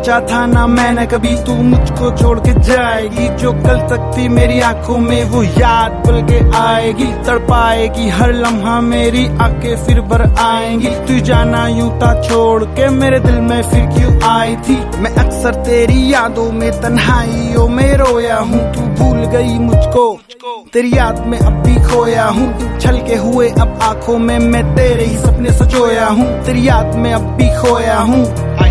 सोचा था ना मैंने कभी तू मुझको छोड़ के जाएगी। जो कल तक थी मेरी आंखों में वो याद पल के आएगी, तड़पाएगी हर लम्हा मेरी आंखें फिर भर आएंगी। तू जाना यूं था छोड़ के मेरे दिल में फिर क्यों आई थी। मैं अक्सर तेरी यादों में तन्हाइयों में रोया हूँ, तू भूल गई मुझको तेरी याद में अब भी खोया हूँ। तू छल के हुए अब आंखों में मैं तेरे ही सपने सजोया हूँ, तेरी याद में अब भी खोया हूँ।